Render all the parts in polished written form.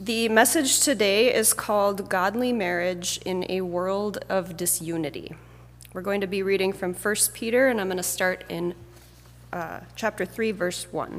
The message today is called Godly Marriage in a World of Disunity. We're going to be reading from 1 Peter, and I'm going to start in chapter 3, verse 1.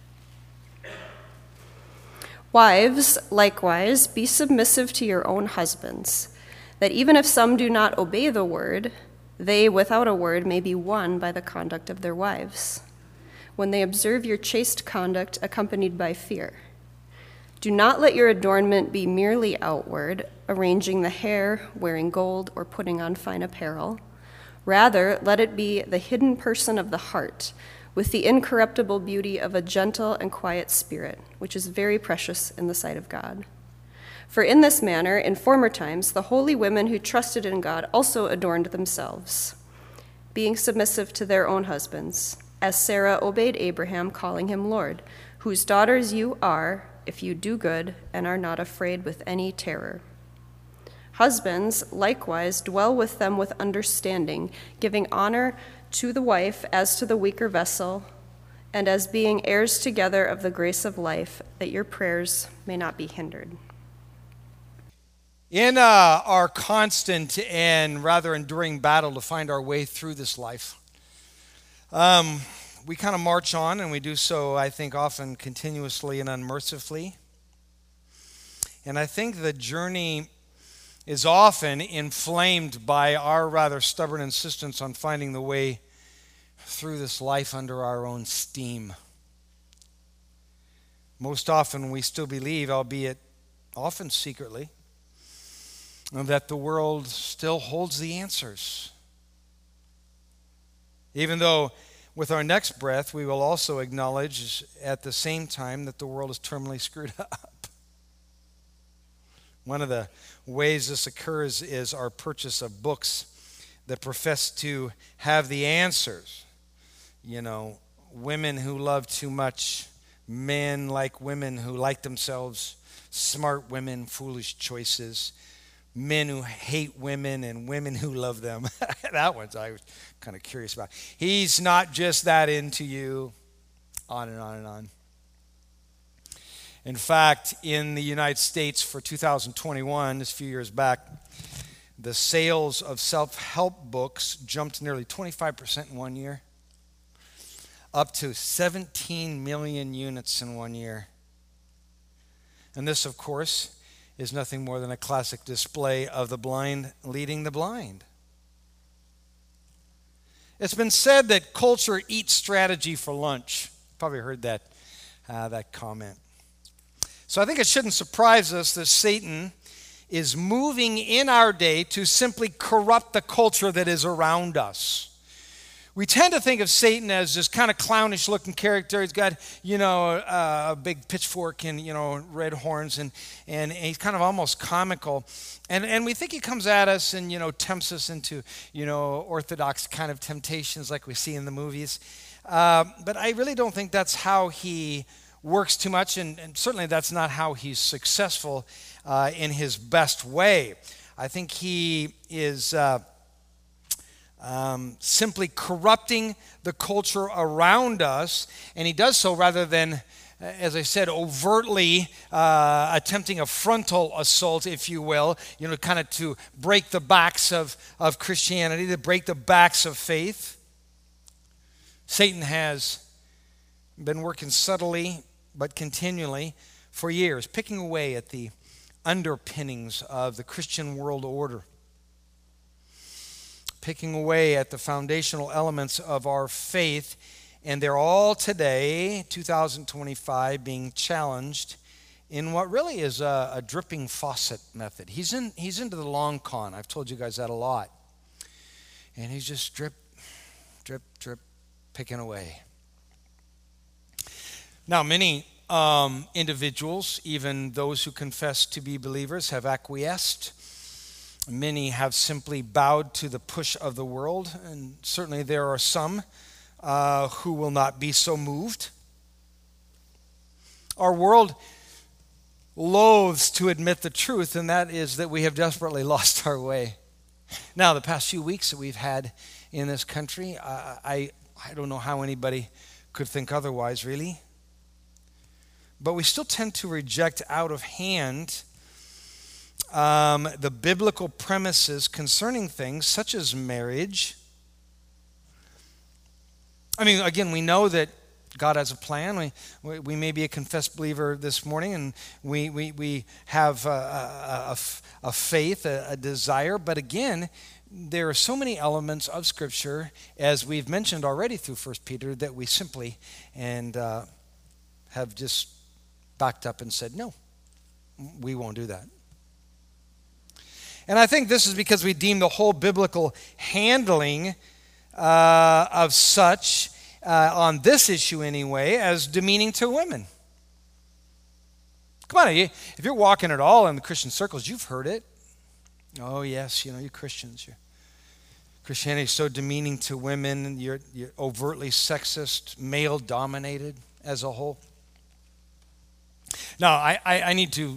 Wives, likewise, be submissive to your own husbands, that even if some do not obey the word, they without a word may be won by the conduct of their wives, when they observe your chaste conduct accompanied by fear. Do not let your adornment be merely outward, arranging the hair, wearing gold, or putting on fine apparel. Rather, let it be the hidden person of the heart, with the incorruptible beauty of a gentle and quiet spirit, which is very precious in the sight of God. For in this manner, in former times, the holy women who trusted in God also adorned themselves, being submissive to their own husbands, as Sarah obeyed Abraham, calling him Lord, whose daughters you are, if you do good and are not afraid with any terror. Husbands, likewise, dwell with them with understanding, giving honor to the wife as to the weaker vessel, and as being heirs together of the grace of life, that your prayers may not be hindered. In our constant and rather enduring battle to find our way through this life, we kind of march on, and we do so, I think, often continuously and unmercifully. And I think the journey is often inflamed by our rather stubborn insistence on finding the way through this life under our own steam. Most often we still believe, albeit often secretly, that the world still holds the answers. Even though with our next breath, we will also acknowledge at the same time that the world is terminally screwed up. One of the ways this occurs is our purchase of books that profess to have the answers. You know, women who love too much, men like women who like themselves, smart women, foolish choices, men who hate women and women who love them. That one's I was kind of curious about. He's not just that into you. On and on and on. In fact, in the United States for 2021, just a few years back, the sales of self-help books jumped nearly 25% in 1 year, up to 17 million units in 1 year. And this, of course, is nothing more than a classic display of the blind leading the blind. It's been said that culture eats strategy for lunch. Probably heard that comment. So I think it shouldn't surprise us that Satan is moving in our day to simply corrupt the culture that is around us. We tend to think of Satan as this kind of clownish-looking character. He's got, a big pitchfork and, red horns, and he's kind of almost comical. And we think he comes at us and, tempts us into, orthodox kind of temptations like we see in the movies. But I really don't think that's how he works too much, and certainly that's not how he's successful in his best way. I think he is simply corrupting the culture around us, and he does so rather than, as I said, overtly attempting a frontal assault, if you will, kind of to break the backs of Christianity, to break the backs of faith. Satan has been working subtly but continually for years, picking away at the underpinnings of the Christian world order, picking away at the foundational elements of our faith, and they're all today, 2025, being challenged in what really is a dripping faucet method. He's into the long con. I've told you guys that a lot. And he's just drip, drip, drip, picking away. Now, many individuals, even those who confess to be believers, have acquiesced. Many have simply bowed to the push of the world, and certainly there are some who will not be so moved. Our world loathes to admit the truth, and that is that we have desperately lost our way. Now, the past few weeks that we've had in this country, I don't know how anybody could think otherwise, really. but we still tend to reject out of hand the biblical premises concerning things such as marriage. I mean, again, we know that God has a plan. We may be a confessed believer this morning, and we have a faith, a desire. But again, there are so many elements of Scripture, as we've mentioned already through 1 Peter, that we simply have just backed up and said, no, we won't do that. And I think this is because we deem the whole biblical handling of such, on this issue anyway, as demeaning to women. Come on, if you're walking at all in the Christian circles, you've heard it. Oh, yes, you Christians, Christianity is so demeaning to women. You're overtly sexist, male-dominated as a whole. Now, I need to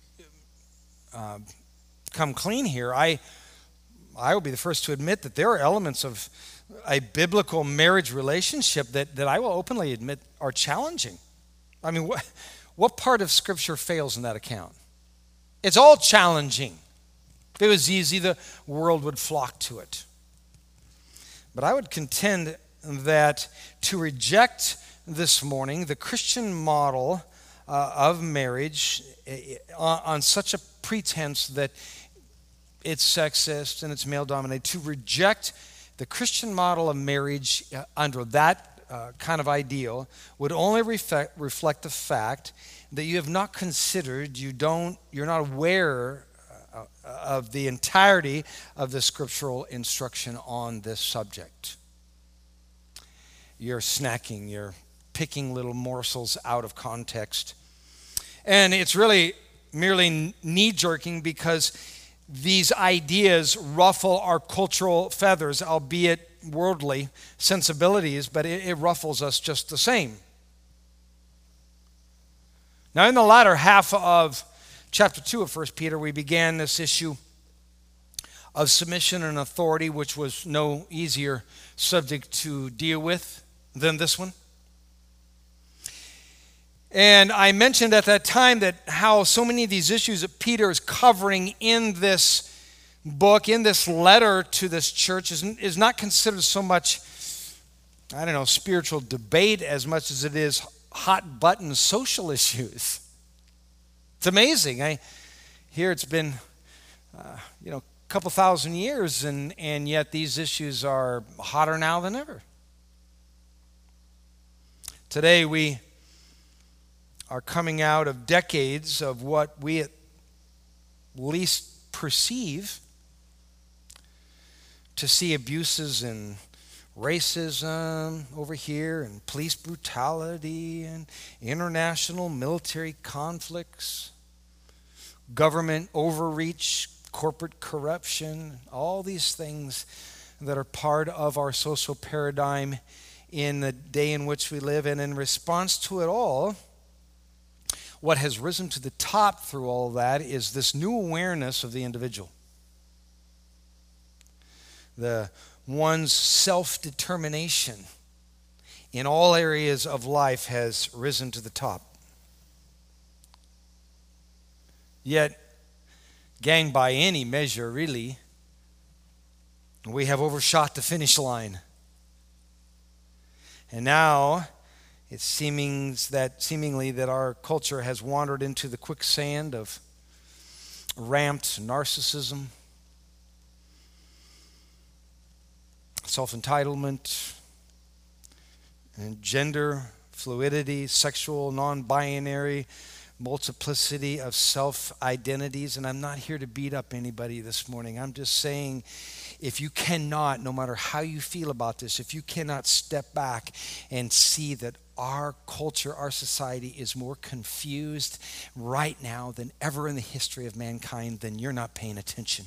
come clean here. I will be the first to admit that there are elements of a biblical marriage relationship that I will openly admit are challenging. I mean, what part of Scripture fails in that account? It's all challenging. If it was easy, the world would flock to it. But I would contend that to reject this morning the Christian model of marriage on such a pretense that it's sexist and it's male-dominated, to reject the Christian model of marriage under that kind of ideal would only reflect the fact that you have not considered, you're not aware of the entirety of the scriptural instruction on this subject. You're snacking, you're picking little morsels out of context. And it's really merely knee-jerking because these ideas ruffle our cultural feathers, albeit worldly sensibilities, but it ruffles us just the same. Now, in the latter half of chapter 2 of 1 Peter, we began this issue of submission and authority, which was no easier subject to deal with than this one. And I mentioned at that time that how so many of these issues that Peter is covering in this book, in this letter to this church, is not considered so much, spiritual debate as much as it is hot button social issues. It's amazing. I hear it's been, a couple thousand years, and yet these issues are hotter now than ever. Today we are coming out of decades of what we at least perceive to see abuses in racism over here, and police brutality, and international military conflicts, government overreach, corporate corruption, all these things that are part of our social paradigm in the day in which we live. And in response to it all, what has risen to the top through all of that is this new awareness of the individual. The one's self-determination in all areas of life has risen to the top. Yet, gang, by any measure, really, we have overshot the finish line. And now, it's seemingly that our culture has wandered into the quicksand of ramped narcissism, self-entitlement, and gender fluidity, sexual non-binary, multiplicity of self-identities. And I'm not here to beat up anybody this morning. I'm just saying, if you cannot, no matter how you feel about this, if you cannot step back and see that our culture, our society is more confused right now than ever in the history of mankind, then you're not paying attention.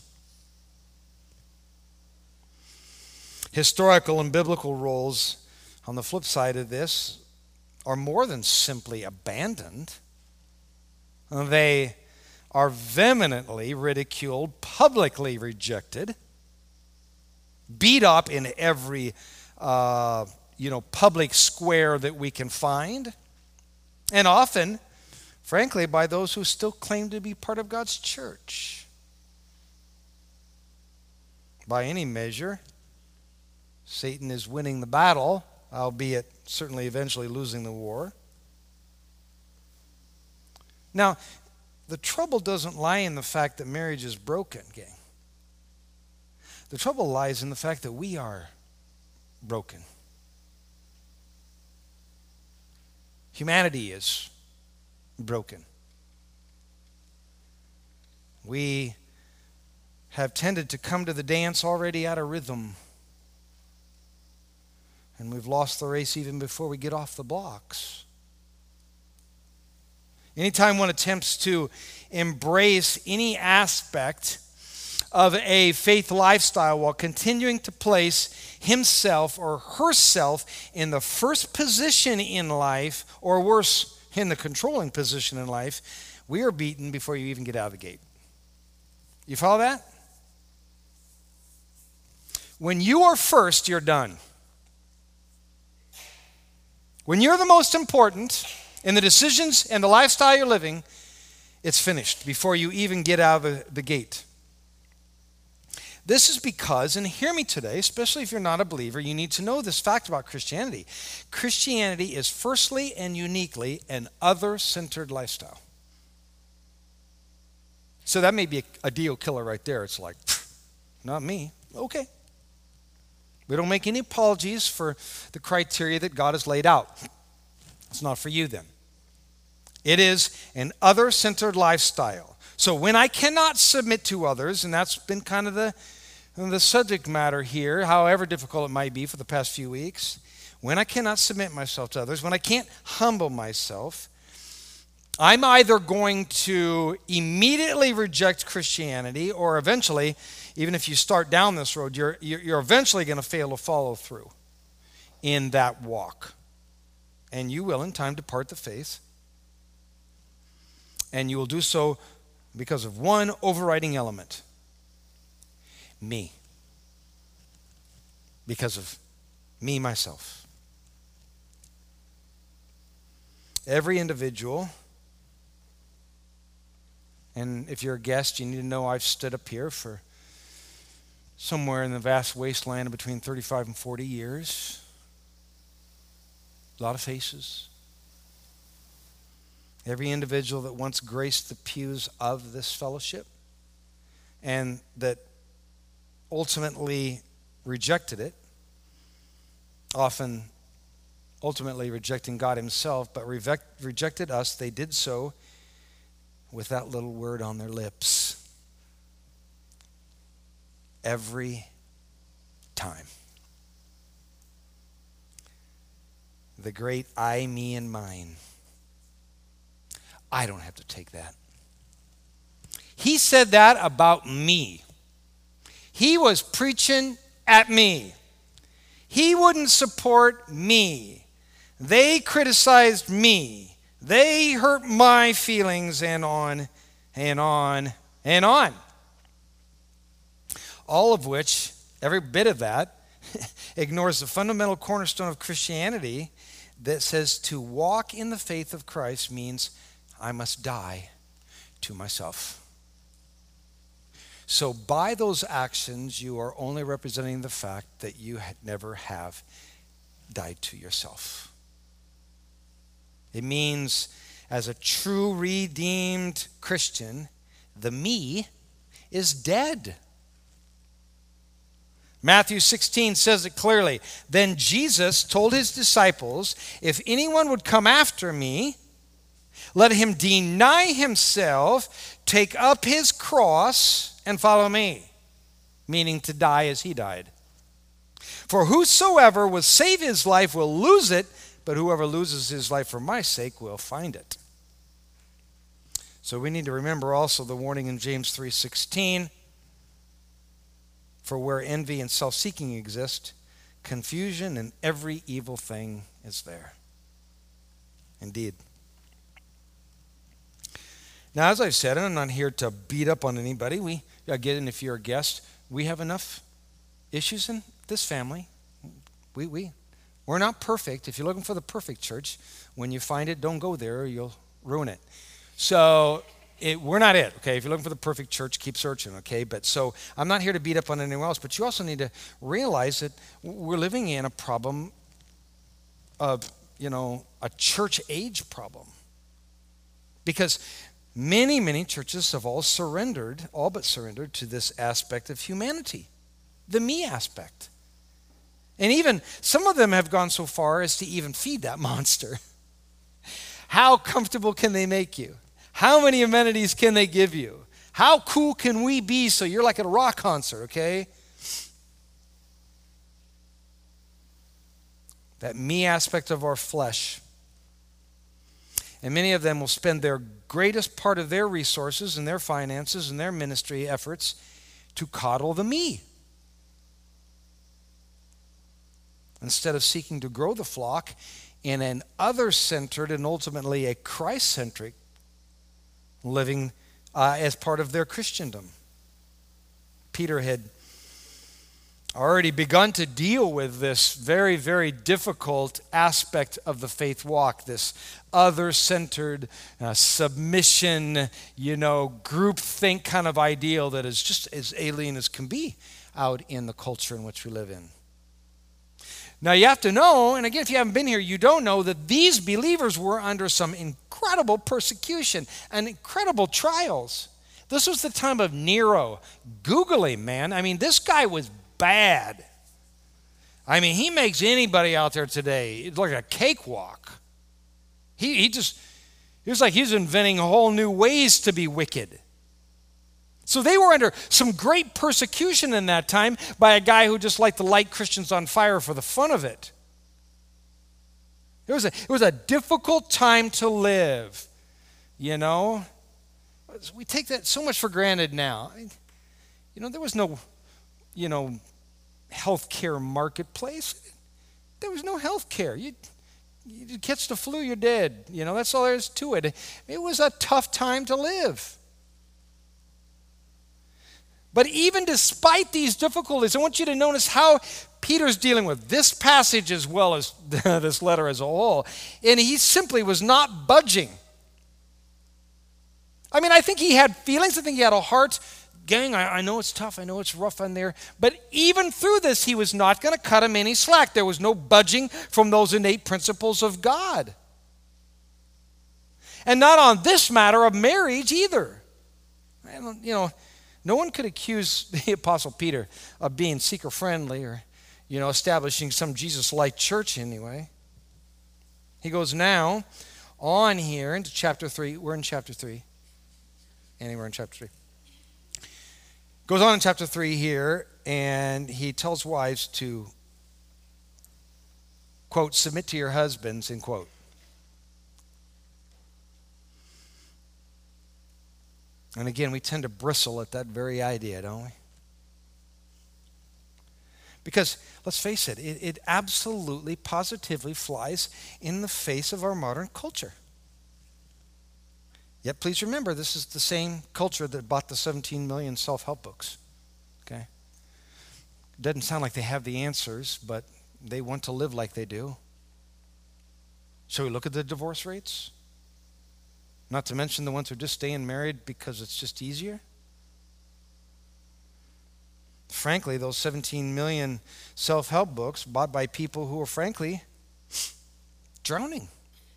Historical and biblical roles, on the flip side of this, are more than simply abandoned. They are vehemently ridiculed, publicly rejected, beat up in every public square that we can find. And often, frankly, by those who still claim to be part of God's church. By any measure, Satan is winning the battle, albeit certainly eventually losing the war. Now, the trouble doesn't lie in the fact that marriage is broken, gang. The trouble lies in the fact that we are broken. Humanity is broken. We have tended to come to the dance already out of rhythm. And we've lost the race even before we get off the blocks. Anytime one attempts to embrace any aspect of a faith lifestyle while continuing to place himself or herself in the first position in life, or worse, in the controlling position in life, we are beaten before you even get out of the gate. You follow that? When you are first, you're done. When you're the most important in the decisions and the lifestyle you're living, it's finished before you even get out of the gate. This is because, and hear me today, especially if you're not a believer, you need to know this fact about Christianity. Christianity is firstly and uniquely an other-centered lifestyle. So that may be a deal killer right there. It's like, not me. Okay. We don't make any apologies for the criteria that God has laid out. It's not for you then. It is an other-centered lifestyle. So when I cannot submit to others, and that's been kind of the subject matter here, however difficult it might be for the past few weeks, when I cannot submit myself to others, when I can't humble myself, I'm either going to immediately reject Christianity, or eventually, even if you start down this road, you're eventually going to fail to follow through in that walk. And you will in time depart the faith. And you will do so because of one overriding element. Me. Because of me, myself. Every individual, and if you're a guest, you need to know I've stood up here for somewhere in the vast wasteland of between 35 and 40 years. A lot of faces. Every individual that once graced the pews of this fellowship and that ultimately rejected it, often ultimately rejecting God himself, but rejected us, they did so with that little word on their lips. Every time. The great I, me, and mine. I don't have to take that. He said that about me. He was preaching at me. He wouldn't support me. They criticized me. They hurt my feelings, and on and on and on. All of which, every bit of that, ignores the fundamental cornerstone of Christianity that says to walk in the faith of Christ means I must die to myself. So by those actions, you are only representing the fact that you never have died to yourself. It means, as a true redeemed Christian, the me is dead. Matthew 16 says it clearly. Then Jesus told his disciples, if anyone would come after me, let him deny himself, take up his cross, and follow me. Meaning to die as he died. For whosoever will save his life will lose it, but whoever loses his life for my sake will find it. So we need to remember also the warning in James 3:16. For where envy and self-seeking exist, confusion and every evil thing is there. Indeed. Now, as I've said, and I'm not here to beat up on anybody. Again, if you're a guest, we have enough issues in this family. We're not perfect. If you're looking for the perfect church, when you find it, don't go there or you'll ruin it. So we're not it, okay? If you're looking for the perfect church, keep searching, okay? But so I'm not here to beat up on anyone else, but you also need to realize that we're living in a problem of, a church age problem. Because many, many churches have all but surrendered to this aspect of humanity, the me aspect. And even some of them have gone so far as to even feed that monster. How comfortable can they make you? How many amenities can they give you? How cool can we be so you're like at a rock concert, okay? That me aspect of our flesh. And many of them will spend their greatest part of their resources and their finances and their ministry efforts to coddle the me, instead of seeking to grow the flock in an other-centered and ultimately a Christ-centric living as part of their Christendom. Peter had already begun to deal with this very, very difficult aspect of the faith walk, this other-centered submission, groupthink kind of ideal that is just as alien as can be out in the culture in which we live in. Now you have to know, and again, if you haven't been here, you don't know that these believers were under some incredible persecution and incredible trials. This was the time of Nero. Google him, man. I mean, this guy was bad. I mean, he makes anybody out there today look like a cakewalk. He was like he's inventing whole new ways to be wicked. So they were under some great persecution in that time by a guy who just liked to light Christians on fire for the fun of it. It was a difficult time to live, We take that so much for granted now. There was no, healthcare marketplace. There was no healthcare. You catch the flu, you're dead. That's all there is to it. It was a tough time to live. But even despite these difficulties, I want you to notice how Peter's dealing with this passage as well as this letter as a whole. And he simply was not budging. I mean, I think he had feelings. I think he had a heart. Gang, I know it's tough. I know it's rough on there. But even through this, he was not going to cut him any slack. There was no budging from those innate principles of God. And not on this matter of marriage either. No one could accuse the Apostle Peter of being seeker-friendly or, establishing some Jesus-like church anyway. He goes now on here into chapter 3. We're in chapter 3. Annie, we're in chapter 3. Goes on in chapter 3 here, and he tells wives to, quote, submit to your husbands, end quote. And again, we tend to bristle at that very idea, don't we? Because, let's face it, it absolutely, positively flies in the face of our modern culture. Yet, please remember, this is the same culture that bought the 17 million self-help books. Okay? It doesn't sound like they have the answers, but they want to live like they do. Shall we look at the divorce rates? Not to mention the ones who are just staying married because it's just easier. Frankly, those 17 million self-help books bought by people who are frankly drowning.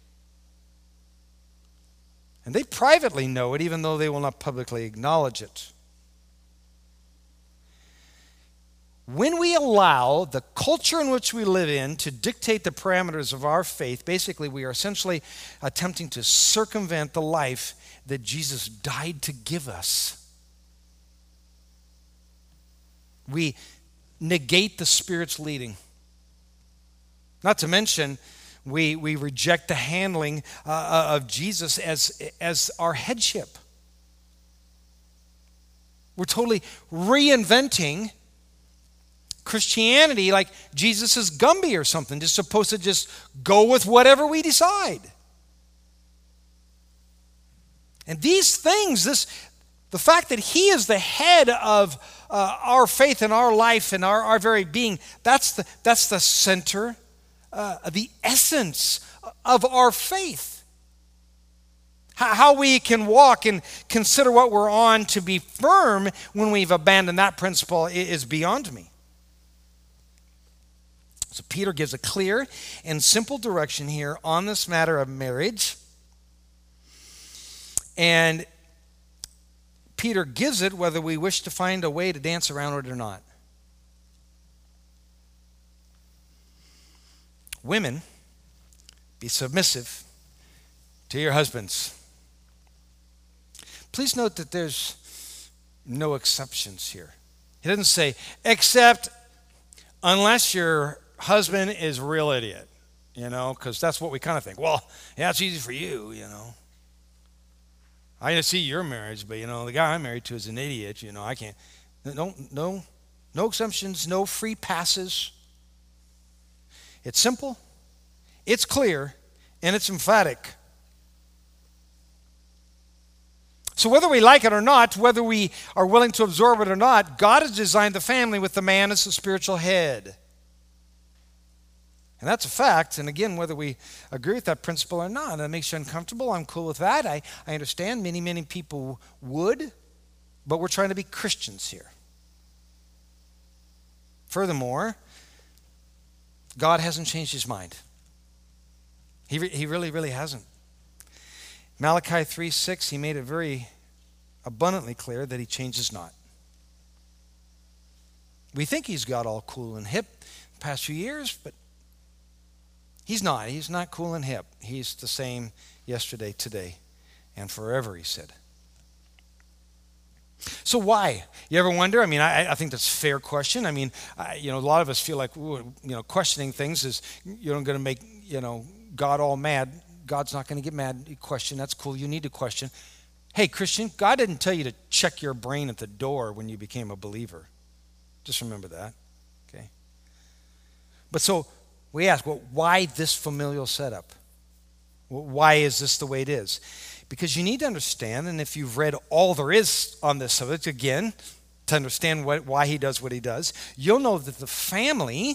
And they privately know it, even though they will not publicly acknowledge it. When we allow the culture in which we live in to dictate the parameters of our faith, basically we are essentially attempting to circumvent the life that Jesus died to give us. We negate the Spirit's leading. Not to mention, we reject the handling of Jesus as our headship. We're totally reinventing Christianity like Jesus is Gumby or something, just supposed to just go with whatever we decide. And these things, the fact that he is the head of our faith and our life and our very being, that's the center, the essence of our faith. How we can walk and consider what we're on to be firm when we've abandoned that principle is beyond me. So Peter gives a clear and simple direction here on this matter of marriage. And Peter gives it whether we wish to find a way to dance around it or not. Women, be submissive to your husbands. Please note that there's no exceptions here. He doesn't say, except unless your husband is a real idiot, because that's what we kind of think. Well, yeah, it's easy for you, I see your marriage, but, the guy I'm married to is an idiot, I can't. No exceptions, no free passes. It's simple, it's clear, and it's emphatic. So whether we like it or not, whether we are willing to absorb it or not, God has designed the family with the man as the spiritual head. And that's a fact. And again, whether we agree with that principle or not, that makes you uncomfortable. I'm cool with that. I understand many people would, but we're trying to be Christians here. Furthermore, God hasn't changed his mind. He really hasn't. Malachi 3:6, he made it very abundantly clear that he changes not. We think he's got all cool and hip the past few years, but he's not. He's not cool and hip. He's the same yesterday, today, and forever, he said. So why? You ever wonder? I think that's a fair question. A lot of us feel like, questioning things is, going to make, God all mad. God's not going to get mad. You question, that's cool. You need to question. Hey, Christian, God didn't tell you to check your brain at the door when you became a believer. Just remember that, okay? But so we ask, well, why this familial setup? Why is this the way it is? Because you need to understand, and if you've read all there is on this subject, again, to understand why he does what he does, you'll know that the family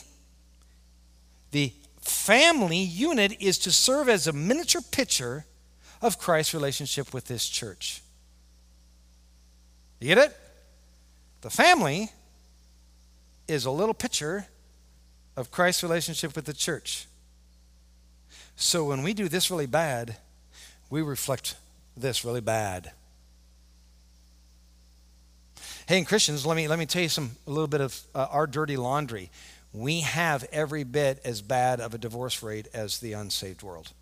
unit is to serve as a miniature picture of Christ's relationship with this church. You get it? The family is a little picture of Christ's relationship with the church. So when we do this really bad, we reflect this really bad. Hey, and Christians, let me tell you a little bit of our dirty laundry. We have every bit as bad of a divorce rate as the unsaved world.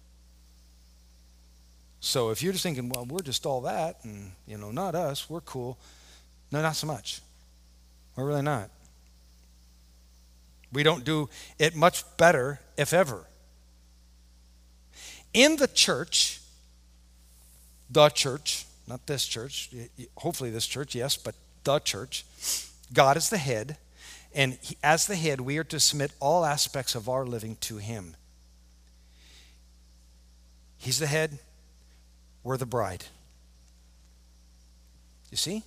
So if you're just thinking, well, we're just all that, and not us, we're cool. No, not so much. We're really not. We don't do it much better, if ever. In the church, not this church, hopefully this church, yes, but the church, God is the head, and as the head, we are to submit all aspects of our living to him. He's the head, we're the bride. You see?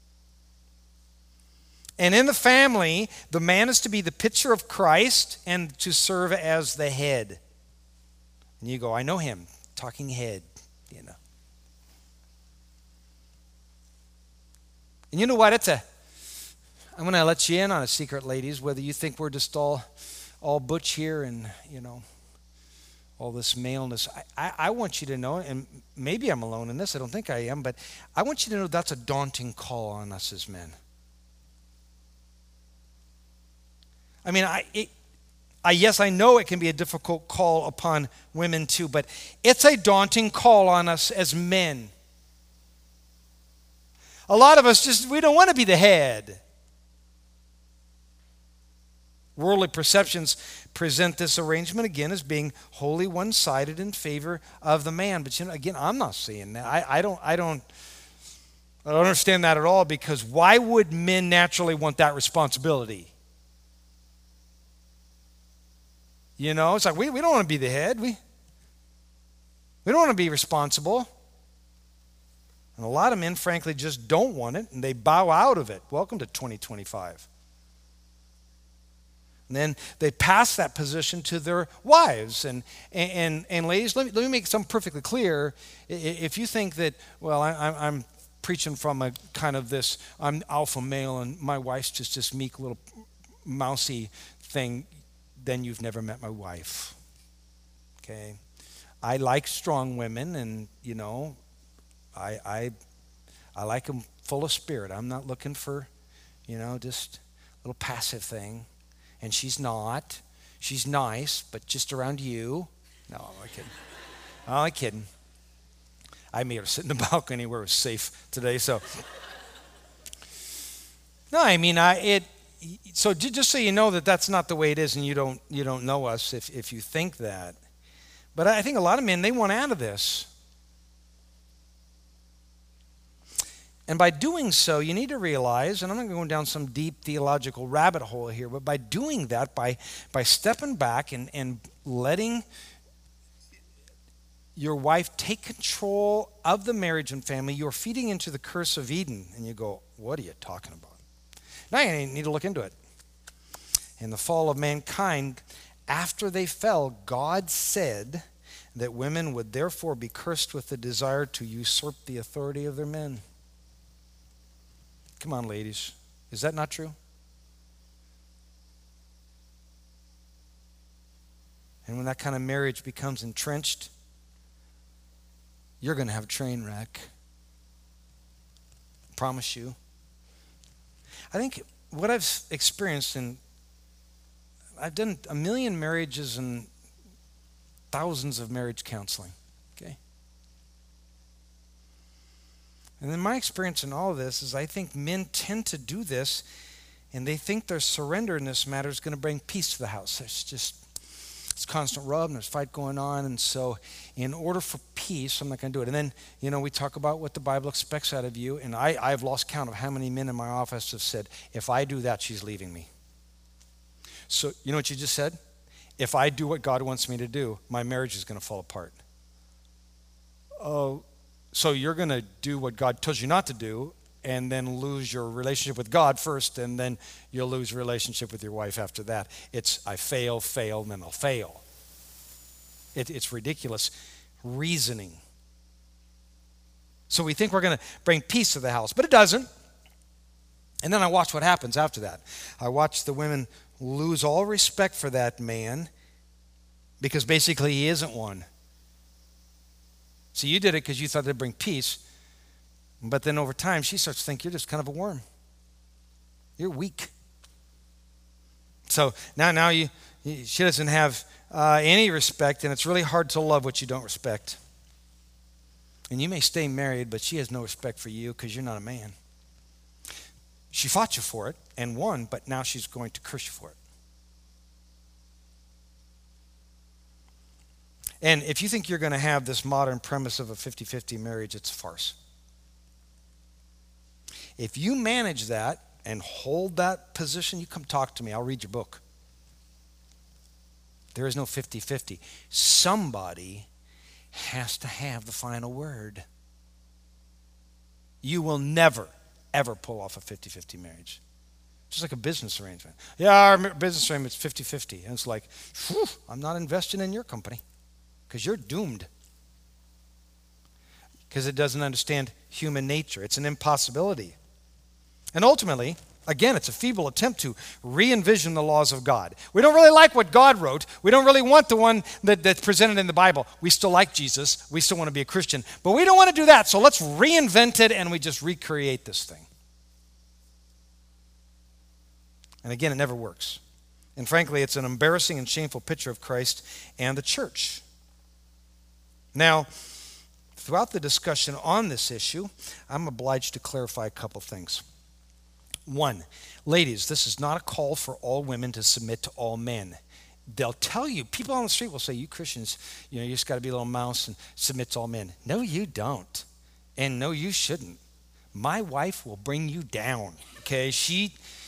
And in the family, the man is to be the picture of Christ and to serve as the head. And you go, I know him, talking head, And you know what? I'm going to let you in on a secret, ladies, whether you think we're just all butch here and, all this maleness. I want you to know, and maybe I'm alone in this, I don't think I am, but I want you to know that's a daunting call on us as men. Yes, I know it can be a difficult call upon women too, but it's a daunting call on us as men. A lot of us we don't want to be the head. Worldly perceptions present this arrangement again as being wholly one-sided in favor of the man. But again, I'm not saying that. I don't understand that at all, because why would men naturally want that responsibility? It's like we don't want to be the head. We don't want to be responsible. And a lot of men, frankly, just don't want it, and they bow out of it. Welcome to 2025. And then they pass that position to their wives. And ladies, let me make something perfectly clear. If you think that, well, I'm preaching from a kind of this, I'm alpha male and my wife's just this meek little mousy thing, then you've never met my wife. Okay? I like strong women, and, you know, I like them full of spirit. I'm not looking for, you know, just a little passive thing. And she's not. She's nice, but just around you. No, I'm kidding. I'm kidding. I made her sit in the balcony where it was safe today. So, no, I mean, so just so you know that that's not the way it is, and you don't know us if you think that. But I think a lot of men, they want out of this. And by doing so, you need to realize, and I'm not going down some deep theological rabbit hole here, but by doing that, by stepping back and letting your wife take control of the marriage and family, you're feeding into the curse of Eden. And you go, what are you talking about? Now you need to look into it. In the fall of mankind, after they fell, God said that women would therefore be cursed with the desire to usurp the authority of their men. Come on, ladies. Is that not true? And when that kind of marriage becomes entrenched, you're going to have a train wreck. I promise you. I think what I've experienced, and I've done 1 million marriages and thousands of marriage counseling. Okay? And then my experience in all of this is I think men tend to do this, and they think their surrender in this matter is going to bring peace to the house. It's constant rub and there's fight going on. And so in order for peace, I'm not going to do it. And then, you know, we talk about what the Bible expects out of you. And I've lost count of how many men in my office have said, if I do that, she's leaving me. So you know what you just said? If I do what God wants me to do, my marriage is going to fall apart. Oh, so you're going to do what God tells you not to do and then lose your relationship with God first, and then you'll lose relationship with your wife after that. It's I fail, and then I'll fail. It's ridiculous reasoning. So we think we're going to bring peace to the house, but it doesn't. And then I watch what happens after that. I watch the women lose all respect for that man because basically he isn't one. So you did it because you thought it'd bring peace. But then over time, she starts to think you're just kind of a worm. You're weak. So now she doesn't have any respect, and it's really hard to love what you don't respect. And you may stay married, but she has no respect for you because you're not a man. She fought you for it and won, but now she's going to curse you for it. And if you think you're going to have this modern premise of a 50-50 marriage, it's a farce. If you manage that and hold that position, you come talk to me. I'll read your book. There is no 50-50. Somebody has to have the final word. You will never, ever pull off a 50-50 marriage. Just like a business arrangement. Yeah, our business arrangement's 50-50. And it's like, I'm not investing in your company because you're doomed. Because it doesn't understand human nature. It's an impossibility. And ultimately, again, it's a feeble attempt to re-envision the laws of God. We don't really like what God wrote. We don't really want the one that's presented in the Bible. We still like Jesus. We still want to be a Christian. But we don't want to do that. So let's reinvent it and we just recreate this thing. And again, it never works. And frankly, it's an embarrassing and shameful picture of Christ and the church. Now, throughout the discussion on this issue, I'm obliged to clarify a couple things. One, ladies, this is not a call for all women to submit to all men. They'll tell you, people on the street will say, you Christians, you just got to be a little mouse and submit to all men. No, you don't. And no, you shouldn't. My wife will bring you down, okay? She'll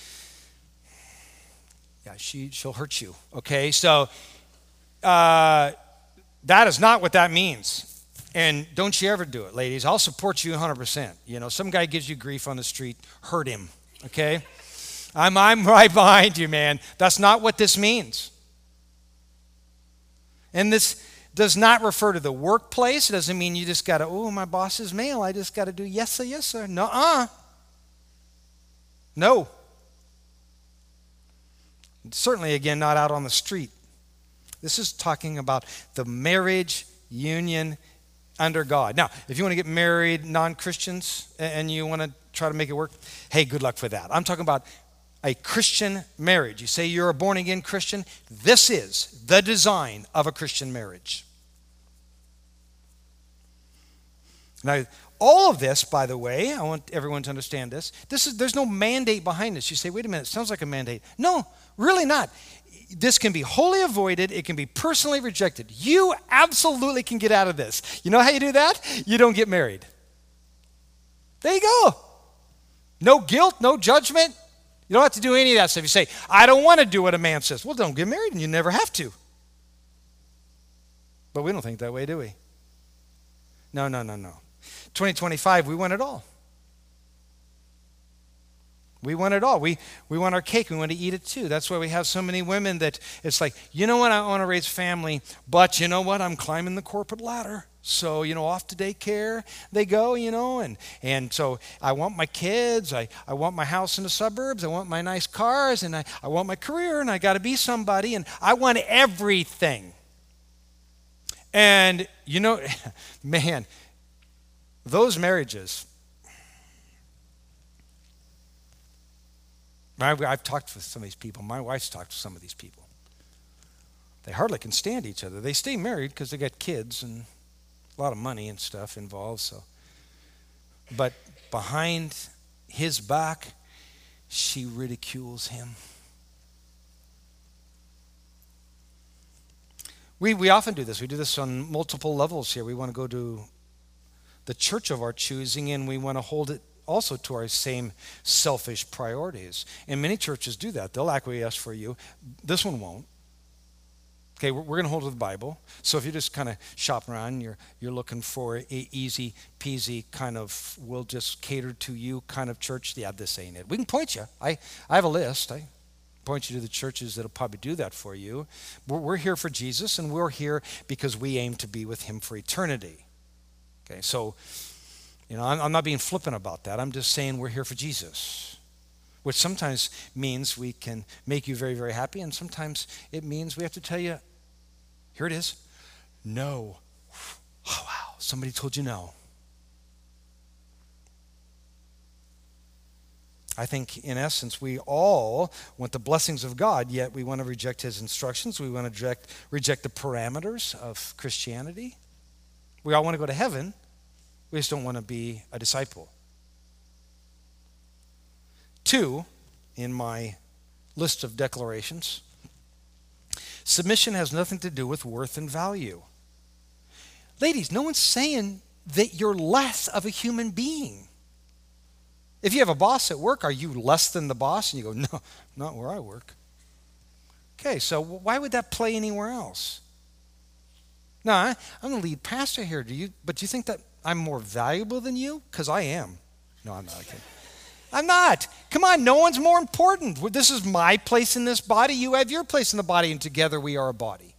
hurt you, okay? So that is not what that means. And don't you ever do it, ladies. I'll support you 100%. Some guy gives you grief on the street, hurt him, okay? I'm right behind you, man. That's not what this means. And this does not refer to the workplace. It doesn't mean you just got to, oh, my boss is male. I just got to do yes, sir, yes, sir. No. Certainly, again, not out on the street. This is talking about the marriage union under God. Now, if you want to get married non-Christians and you want to try to make it work, hey, good luck with that. I'm talking about a Christian marriage. You say you're a born-again Christian. This is the design of a Christian marriage. Now, all of this, by the way, I want everyone to understand this. There's no mandate behind this. You say, wait a minute, it sounds like a mandate. No, really not. This can be wholly avoided. It can be personally rejected. You absolutely can get out of this. You know how you do that? You don't get married. There you go. No guilt, no judgment. You don't have to do any of that stuff. You say, I don't want to do what a man says. Well, don't get married and you never have to. But we don't think that way, do we? No. 2025, we want it all. We want it all. We want our cake. We want to eat it too. That's why we have so many women that it's like, you know what, I want to raise family, but you know what, I'm climbing the corporate ladder. So, off to daycare they go, and so I want my kids, I want my house in the suburbs, I want my nice cars, and I want my career, and I got to be somebody, and I want everything. And, man, those marriages, I've talked with some of these people. My wife's talked to some of these people. They hardly can stand each other. They stay married because they got kids and a lot of money and stuff involved. But behind his back, she ridicules him. We often do this. We do this on multiple levels here. We want to go to the church of our choosing, and we want to hold it also to our same selfish priorities. And many churches do that. They'll acquiesce for you. This one won't. Okay, we're going to hold to the Bible. So if you're just kind of shopping around, you're looking for a easy peasy kind of, we'll just cater to you kind of church, yeah, this ain't it. We can point you. I have a list. I point you to the churches that'll probably do that for you. We're here for Jesus, and we're here because we aim to be with him for eternity. Okay, so, I'm not being flippant about that. I'm just saying we're here for Jesus, which sometimes means we can make you very, very happy, and sometimes it means we have to tell you, here it is, no. Oh, wow, somebody told you no. I think, in essence, we all want the blessings of God, yet we want to reject his instructions. We want to reject the parameters of Christianity. We all want to go to heaven. We just don't want to be a disciple. 2, in my list of declarations, submission has nothing to do with worth and value. Ladies, no one's saying that you're less of a human being. If you have a boss at work, are you less than the boss? And you go, no, not where I work. Okay, so why would that play anywhere else? No, I'm the lead pastor here. But do you think that I'm more valuable than you? Because I am. No, I'm not. Okay. I'm not. Come on, no one's more important. This is my place in this body. You have your place in the body, and together we are a body.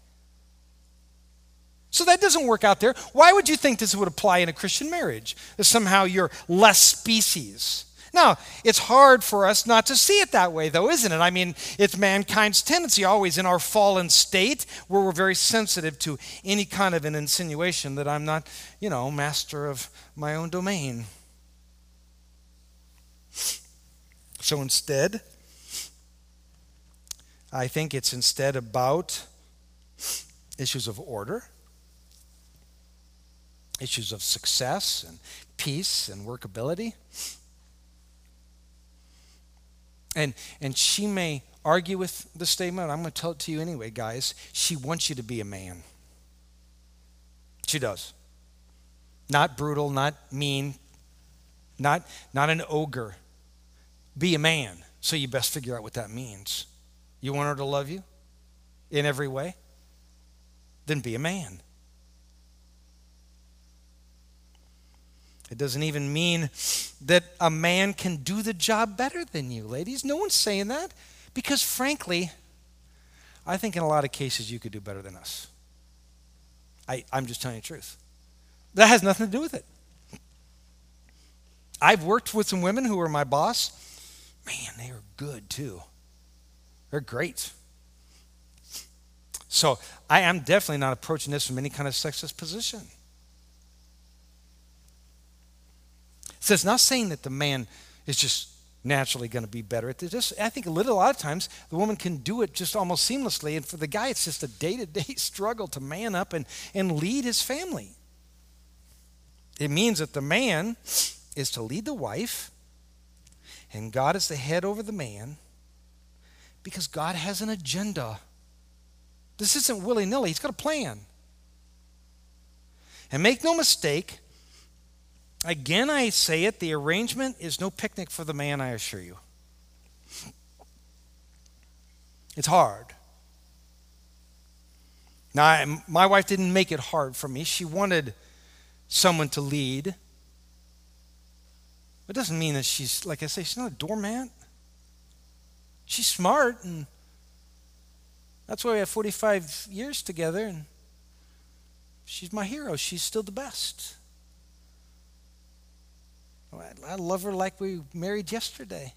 So that doesn't work out there. Why would you think this would apply in a Christian marriage? That somehow you're less species. Now, it's hard for us not to see it that way, though, isn't it? I mean, it's mankind's tendency always in our fallen state where we're very sensitive to any kind of an insinuation that I'm not, master of my own domain. So instead, I think it's instead about issues of order, issues of success and peace and workability. And she may argue with the statement. I'm going to tell it to you anyway, guys. She wants you to be a man. She does. Not brutal, not mean, not an ogre. Be a man. So you best figure out what that means. You want her to love you in every way? Then be a man. It doesn't even mean that a man can do the job better than you, ladies. No one's saying that. Because frankly, I think in a lot of cases you could do better than us. I'm just telling you the truth. That has nothing to do with it. I've worked with some women who were my boss. Man, they are good too. They're great. So I am definitely not approaching this from any kind of sexist position. So it's not saying that the man is just naturally going to be better at this. I think a lot of times the woman can do it just almost seamlessly, and for the guy it's just a day-to-day struggle to man up and lead his family. It means that the man is to lead the wife, and God is the head over the man, because God has an agenda. This isn't willy-nilly. He's got a plan. And make no mistake, again I say it, the arrangement is no picnic for the man, I assure you. It's hard. Now, my wife didn't make it hard for me. She wanted someone to lead. It doesn't mean that she's, like I say, she's not a doormat. She's smart, and that's why we have 45 years together, and she's my hero. She's still the best. I love her like we married yesterday.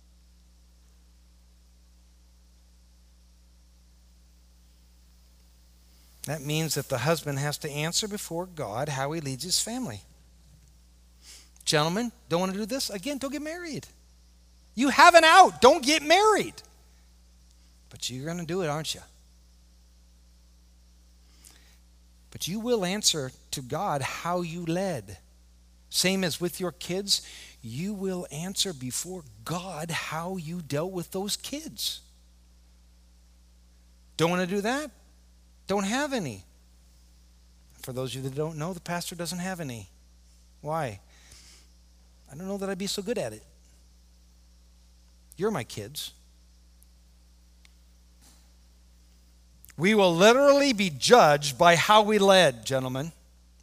That means that the husband has to answer before God how he leads his family. Gentlemen, don't want to do this? Again, don't get married. You have an out. Don't get married. But you're going to do it, aren't you? But you will answer to God how you led. Same as with your kids, you will answer before God how you dealt with those kids. Don't want to do that? Don't have any. For those of you that don't know, the pastor doesn't have any. Why? I don't know that I'd be so good at it. You're my kids. We will literally be judged by how we led, gentlemen.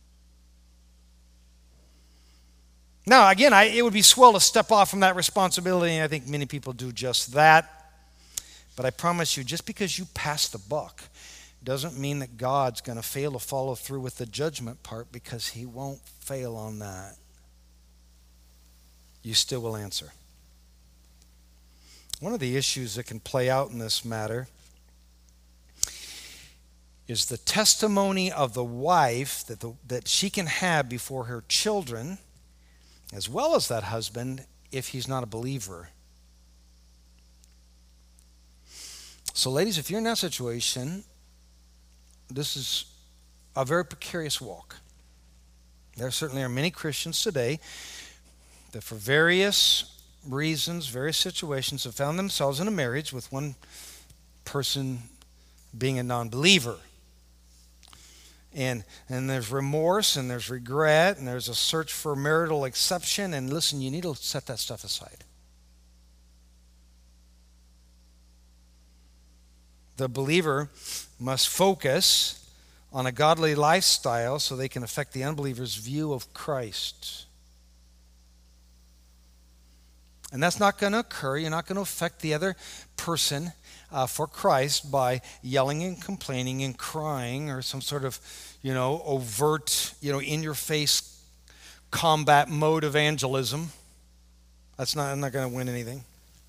Now, again, it would be swell to step off from that responsibility, and I think many people do just that. But I promise you, just because you pass the buck doesn't mean that God's going to fail to follow through with the judgment part, because he won't fail on that. You still will answer. One of the issues that can play out in this matter is the testimony of the wife that she can have before her children, as well as that husband, if he's not a believer. So ladies, if you're in that situation, this is a very precarious walk. There certainly are many Christians today that for various reasons, various situations, have found themselves in a marriage with one person being a non-believer. And there's remorse, and there's regret, and there's a search for marital exception. And listen, you need to set that stuff aside. The believer must focus on a godly lifestyle so they can affect the unbeliever's view of Christ. And that's not going to occur. You're not going to affect the other person for Christ by yelling and complaining and crying, or some sort of, overt, in-your-face combat mode evangelism. I'm not going to win anything.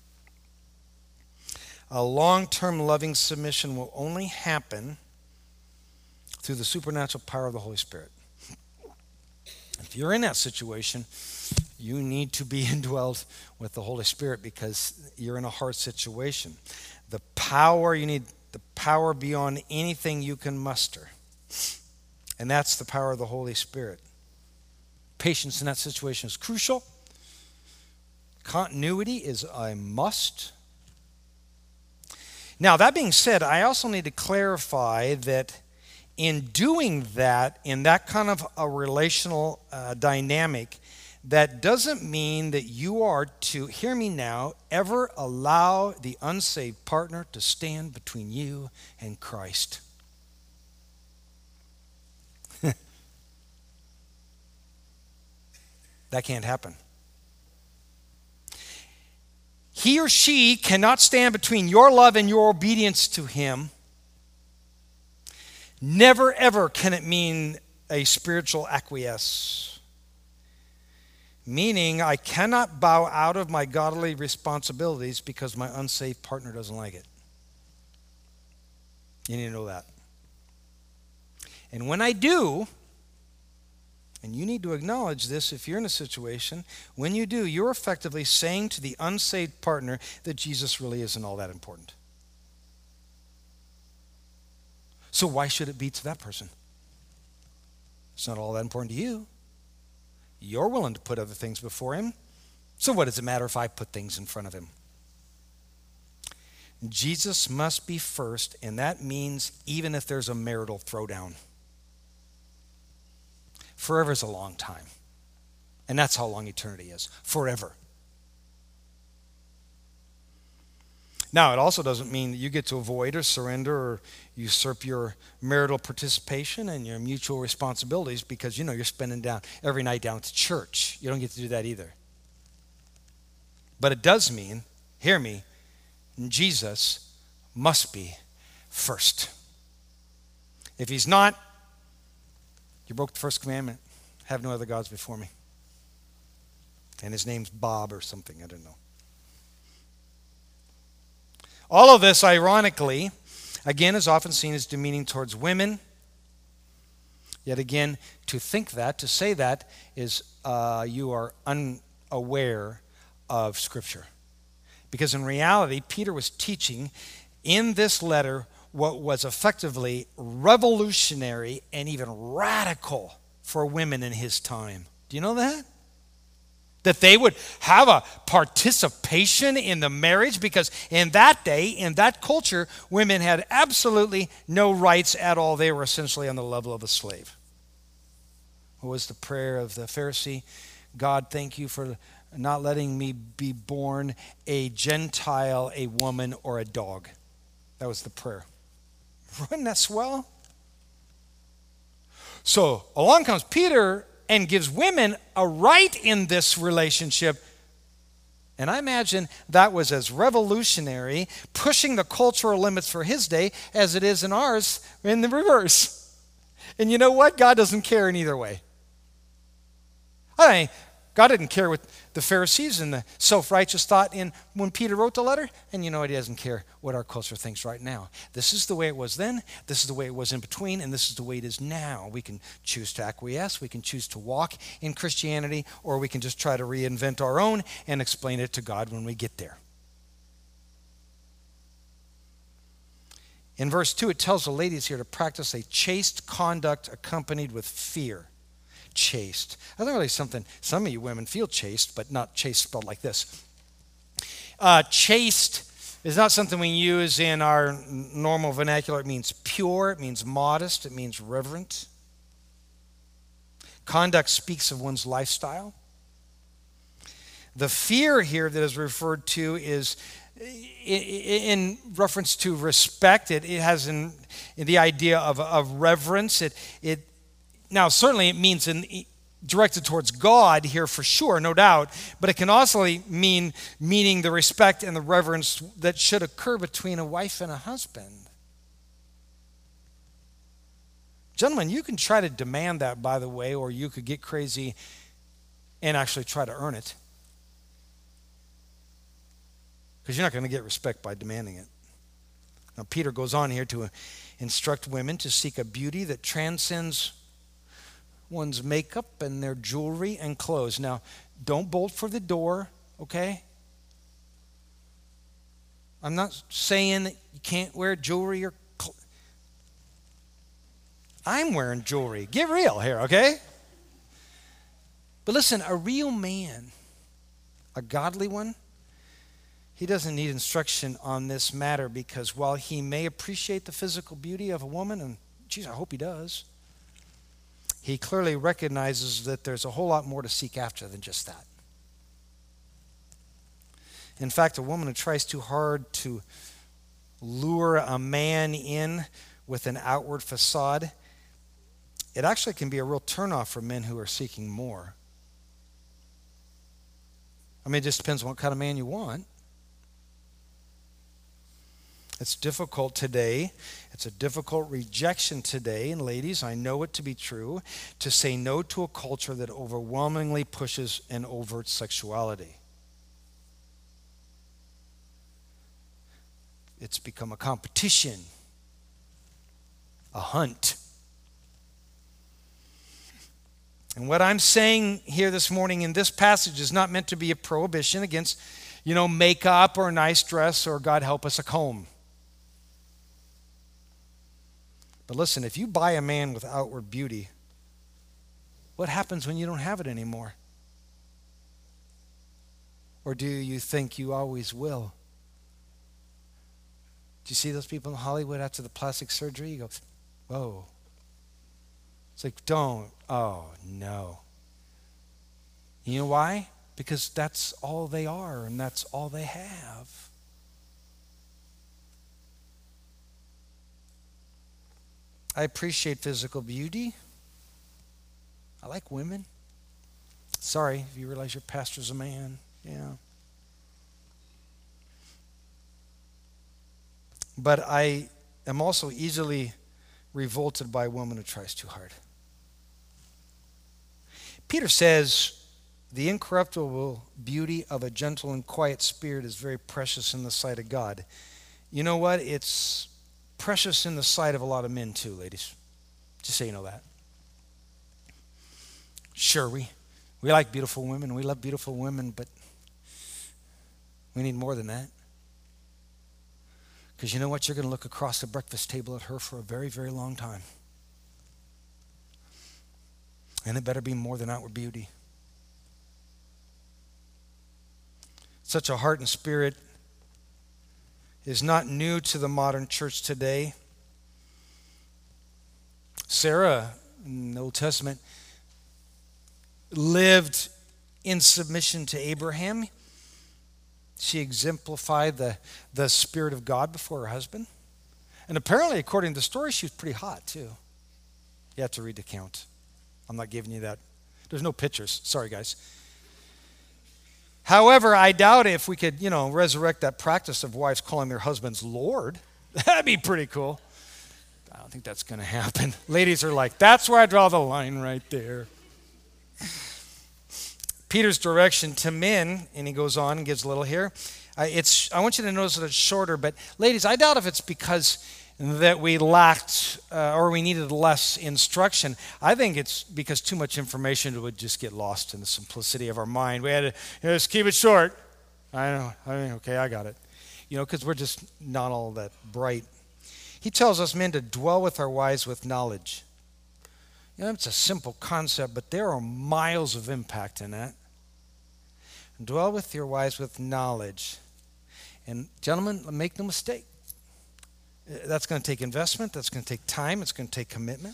A long-term loving submission will only happen through the supernatural power of the Holy Spirit. If you're in that situation, you need to be indwelled with the Holy Spirit, because you're in a hard situation. You need the power beyond anything you can muster. And that's the power of the Holy Spirit. Patience in that situation is crucial. Continuity is a must. Now, that being said, I also need to clarify that in doing that, in that kind of a relational dynamic, that doesn't mean that you are to, hear me now, ever allow the unsaved partner to stand between you and Christ. That can't happen. He or she cannot stand between your love and your obedience to him. Never, ever can it mean a spiritual acquiesce. Meaning, I cannot bow out of my godly responsibilities because my unsaved partner doesn't like it. You need to know that. And when I do, and you need to acknowledge this if you're in a situation, when you do, you're effectively saying to the unsaved partner that Jesus really isn't all that important. So why should it be to that person? It's not all that important to you. You're willing to put other things before him. So what does it matter if I put things in front of him? Jesus must be first, and that means even if there's a marital throwdown. Forever is a long time. And that's how long eternity is. Forever. Now, it also doesn't mean that you get to avoid or surrender or usurp your marital participation and your mutual responsibilities because, you're spending down every night down at the church. You don't get to do that either. But it does mean, hear me, Jesus must be first. If he's not, you broke the first commandment. Have no other gods before me. And his name's Bob or something, I don't know. All of this, ironically, again, is often seen as demeaning towards women. Yet again, to say that, is you are unaware of Scripture. Because in reality, Peter was teaching in this letter what was effectively revolutionary and even radical for women in his time. Do you know that? That they would have a participation in the marriage, because in that day, in that culture, women had absolutely no rights at all. They were essentially on the level of a slave. What was the prayer of the Pharisee? God, thank you for not letting me be born a Gentile, a woman, or a dog. That was the prayer. Wasn't that swell? So along comes Peter and gives women a right in this relationship. And I imagine that was as revolutionary, pushing the cultural limits for his day, as it is in ours in the reverse. And you know what? God doesn't care in either way. God didn't care what the Pharisees and the self-righteous thought when Peter wrote the letter. And you know what? He doesn't care what our culture thinks right now. This is the way it was then. This is the way it was in between. And this is the way it is now. We can choose to acquiesce. We can choose to walk in Christianity. Or we can just try to reinvent our own and explain it to God when we get there. In verse 2, it tells the ladies here to practice a chaste conduct accompanied with fear. Chaste. That's not really something, some of you women feel chaste, but not chaste spelled like this. Chaste is not something we use in our normal vernacular. It means pure, it means modest, it means reverent. Conduct speaks of one's lifestyle. The fear here that is referred to is in reference to respect. It has in the idea of reverence. Now, certainly it means directed towards God here for sure, no doubt, but it can also meaning the respect and the reverence that should occur between a wife and a husband. Gentlemen, you can try to demand that, by the way, or you could get crazy and actually try to earn it. Because you're not going to get respect by demanding it. Now, Peter goes on here to instruct women to seek a beauty that transcends one's makeup and their jewelry and clothes. Now, don't bolt for the door, okay? I'm not saying that you can't wear jewelry or I'm wearing jewelry. Get real here, okay? But listen, a real man, a godly one, he doesn't need instruction on this matter, because while he may appreciate the physical beauty of a woman, and geez, I hope he does, he clearly recognizes that there's a whole lot more to seek after than just that. In fact, a woman who tries too hard to lure a man in with an outward facade, it actually can be a real turnoff for men who are seeking more. I mean, it just depends on what kind of man you want. It's difficult today. It's a difficult rejection today. And ladies, I know it to be true, to say no to a culture that overwhelmingly pushes an overt sexuality. It's become a competition, a hunt. And what I'm saying here this morning in this passage is not meant to be a prohibition against, makeup or a nice dress or, God help us, a comb. But listen, if you buy a man with outward beauty, what happens when you don't have it anymore? Or do you think you always will? Do you see those people in Hollywood after the plastic surgery? You go, whoa. It's like, don't. Oh, no. You know why? Because that's all they are and that's all they have. I appreciate physical beauty. I like women. Sorry if you realize your pastor's a man. Yeah. But I am also easily revolted by a woman who tries too hard. Peter says, the incorruptible beauty of a gentle and quiet spirit is very precious in the sight of God. You know what? It's precious in the sight of a lot of men too, ladies. Just so you know that. Sure, we like beautiful women. We love beautiful women, but we need more than that. Because you know what? You're going to look across the breakfast table at her for a very, very long time. And it better be more than outward beauty. Such a heart and spirit is not new to the modern church today. Sarah, in the Old Testament, lived in submission to Abraham. She exemplified the Spirit of God before her husband. And apparently, according to the story, she was pretty hot, too. You have to read the account. I'm not giving you that. There's no pictures. Sorry, guys. However, I doubt if we could, resurrect that practice of wives calling their husbands Lord. That'd be pretty cool. I don't think that's going to happen. Ladies are like, that's where I draw the line right there. Peter's direction to men, and he goes on and gives a little here. I want you to notice that it's shorter, but ladies, I doubt if it's because that we lacked or we needed less instruction. I think it's because too much information would just get lost in the simplicity of our mind. We had to just keep it short. Okay, I got it. Because we're just not all that bright. He tells us men to dwell with our wives with knowledge. It's a simple concept, but there are miles of impact in that. Dwell with your wives with knowledge. And gentlemen, make no mistake. That's going to take investment. That's going to take time. It's going to take commitment.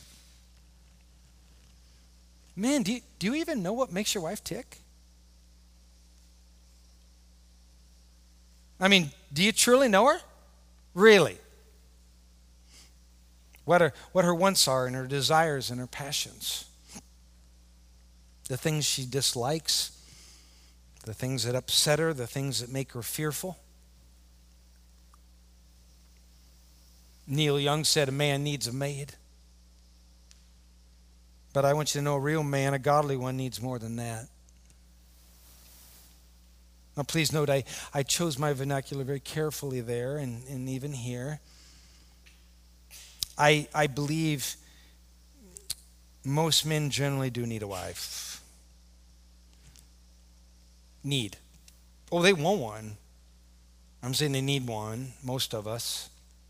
Man, do you even know what makes your wife tick? I mean, do you truly know her? Really? What her wants are and her desires and her passions. The things she dislikes, the things that upset her, the things that make her fearful. Neil Young said a man needs a maid. But I want you to know a real man, a godly one, needs more than that. Now please note, I chose my vernacular very carefully there and even here. I believe most men generally do need a wife. Need. Oh, they want one. I'm saying they need one, most of us.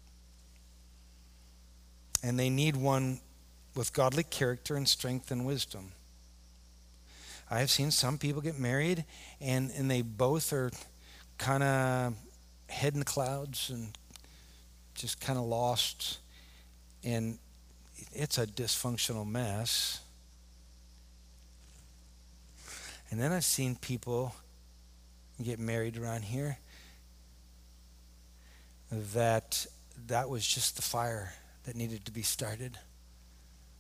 And they need one with godly character and strength and wisdom. I have seen some people get married and they both are kind of head in the clouds and just kind of lost. And it's a dysfunctional mess. And then I've seen people get married around here that was just the fire that needed to be started.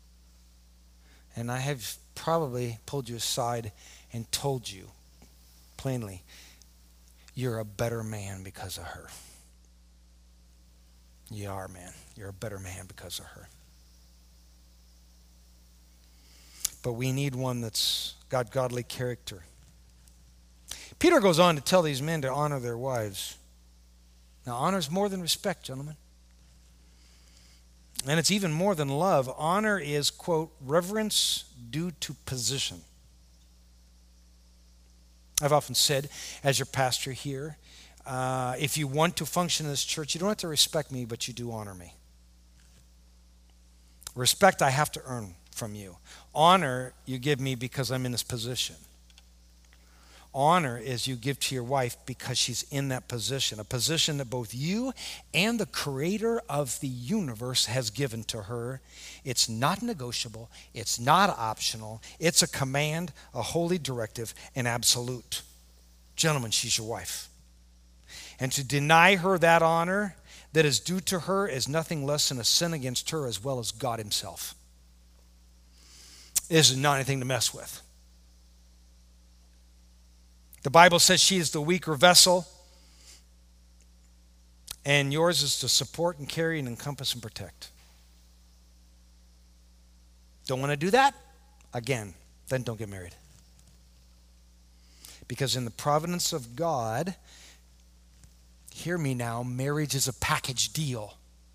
And I have probably pulled you aside and told you plainly, you're a better man because of her. You are, man. You're a better man because of her. But we need one that's got godly character. Peter goes on to tell these men to honor their wives. Now, honor is more than respect, gentlemen. And it's even more than love. Honor is, quote, reverence due to position. I've often said, as your pastor here, if you want to function in this church, you don't have to respect me, but you do honor me. Respect I have to earn from you. Honor you give me because I'm in this position. Honor is you give to your wife because she's in that position, a position that both you and the creator of the universe has given to her. It's not negotiable. It's not optional. It's a command, a holy directive, an absolute. Gentlemen, she's your wife. And to deny her that honor that is due to her is nothing less than a sin against her as well as God himself. This is not anything to mess with. The Bible says she is the weaker vessel, and yours is to support and carry and encompass and protect. Don't want to do that? Again, then don't get married. Because in the providence of God, hear me now, marriage is a package deal.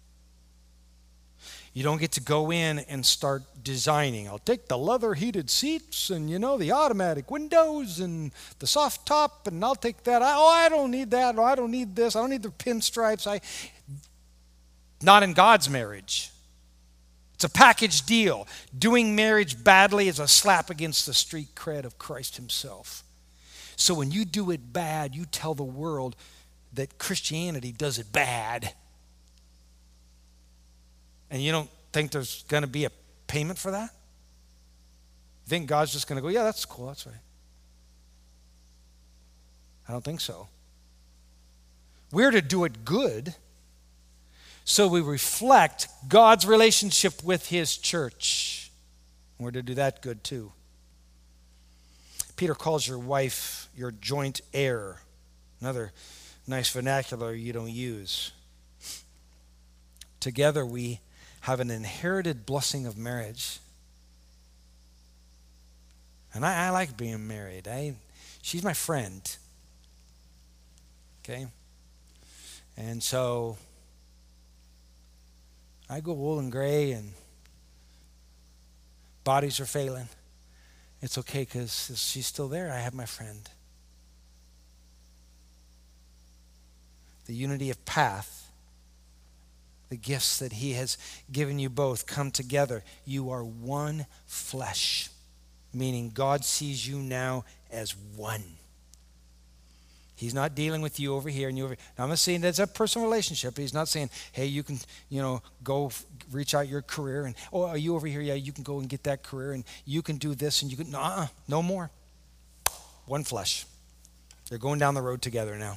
You don't get to go in and start designing. I'll take the leather heated seats and, the automatic windows and the soft top, and I'll take that. I don't need that. I don't need this. I don't need the pinstripes. Not in God's marriage. It's a package deal. Doing marriage badly is a slap against the street cred of Christ himself. So when you do it bad, you tell the world that Christianity does it bad. And you don't think there's going to be a payment for that? You think God's just going to go, yeah, that's cool, that's right. I don't think so. We're to do it good so we reflect God's relationship with his church. We're to do that good too. Peter calls your wife your joint heir. Another nice vernacular you don't use. Together we have an inherited blessing of marriage. And I like being married. She's my friend. Okay? And so I go old and gray and bodies are failing. It's okay because she's still there. I have my friend. The unity of path, the gifts that he has given you both come together. You are one flesh, meaning God sees you now as one. He's not dealing with you over here and you over here. Now, I'm not saying that's a personal relationship. He's not saying, hey, you can, go reach out your career and, oh, are you over here? Yeah, you can go and get that career and you can do this and you can, no more. One flesh. They're going down the road together now.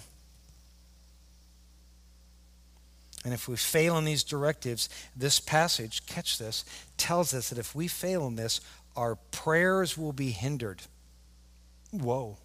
And if we fail in these directives, this passage, catch this, tells us that if we fail in this, our prayers will be hindered. Whoa.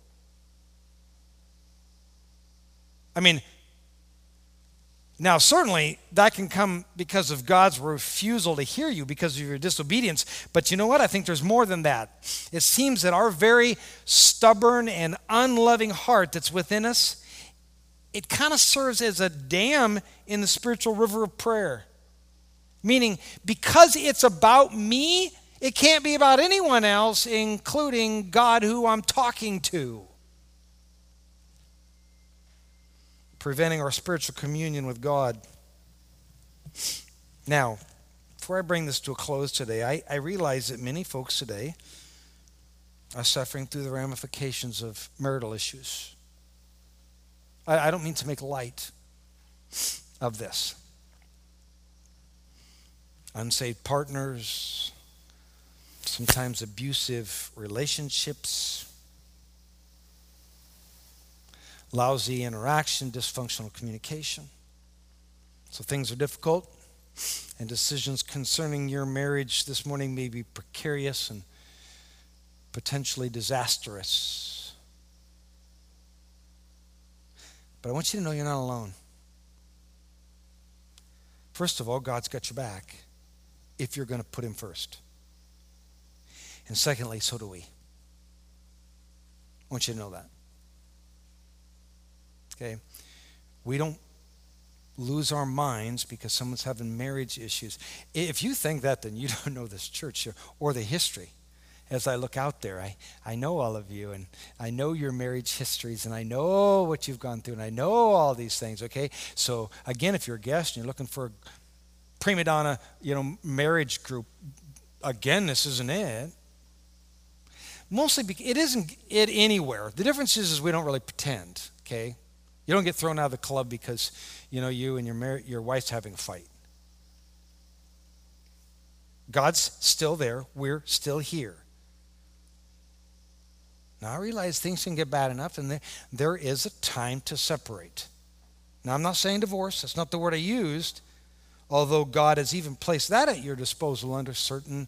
I mean, now certainly that can come because of God's refusal to hear you because of your disobedience. But you know what? I think there's more than that. It seems that our very stubborn and unloving heart that's within us, it kind of serves as a dam in the spiritual river of prayer. Meaning, because it's about me, it can't be about anyone else, including God who I'm talking to. Preventing our spiritual communion with God. Now, before I bring this to a close today, I realize that many folks today are suffering through the ramifications of marital issues. I don't mean to make light of this. Unsaved partners, sometimes abusive relationships, lousy interaction, dysfunctional communication. So things are difficult, and decisions concerning your marriage this morning may be precarious and potentially disastrous. But I want you to know you're not alone. First of all, God's got your back if you're going to put him first. And secondly, so do we. I want you to know that. Okay? We don't lose our minds because someone's having marriage issues. If you think that, then you don't know this church or the history. As I look out there, I know all of you, and I know your marriage histories, and I know what you've gone through, and I know all these things, okay? So, again, if you're a guest and you're looking for a prima donna, marriage group, again, this isn't it. Mostly because it isn't it anywhere. The difference is we don't really pretend, okay? You don't get thrown out of the club because, you and your wife's having a fight. God's still there. We're still here. Now, I realize things can get bad enough, and there is a time to separate. Now, I'm not saying divorce. That's not the word I used, although God has even placed that at your disposal under certain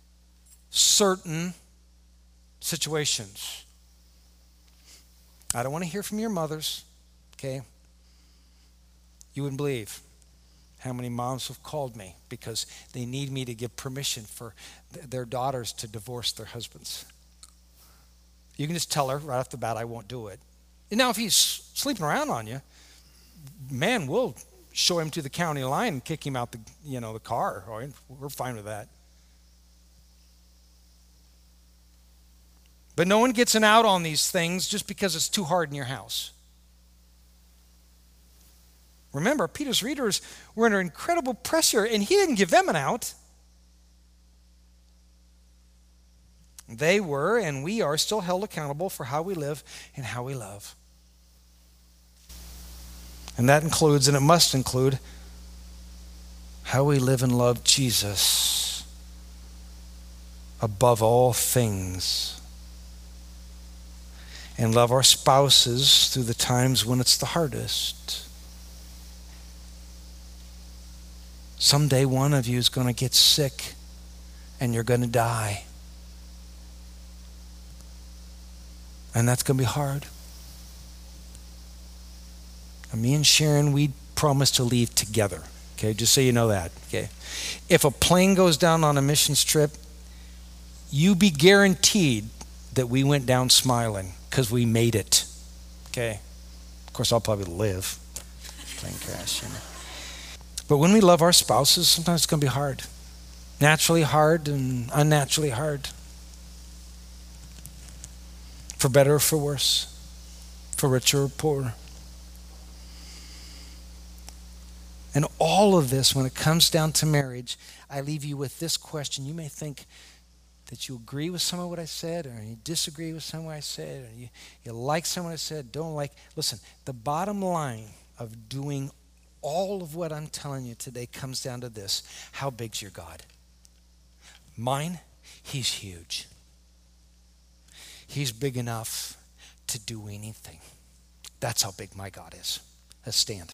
situations. I don't want to hear from your mothers, okay? You wouldn't believe how many moms have called me because they need me to give permission for their daughters to divorce their husbands. You can just tell her right off the bat, I won't do it. And now if he's sleeping around on you, man, we'll show him to the county line and kick him out the car. All right? We're fine with that. But no one gets an out on these things just because it's too hard in your house. Remember, Peter's readers were under incredible pressure, and he didn't give them an out. They were, and we are, still held accountable for how we live and how we love. And that includes, and it must include, how we live and love Jesus above all things. And love our spouses through the times when it's the hardest. Someday one of you is going to get sick and you're going to die. And that's going to be hard. And me and Sharon, we promised to leave together. Okay, just so you know that. Okay, if a plane goes down on a missions trip, you be guaranteed that we went down smiling because we made it. Okay, of course I'll probably live. Plane crash, But when we love our spouses, sometimes it's going to be hard. Naturally hard and unnaturally hard. For better or for worse. For richer or poorer. And all of this, when it comes down to marriage, I leave you with this question. You may think that you agree with some of what I said, or you disagree with some of what I said, or you like some of what I said, don't like. Listen, the bottom line of doing all of what I'm telling you today comes down to this. How big's your God? Mine, he's huge. He's big enough to do anything. That's how big my God is. Let's stand.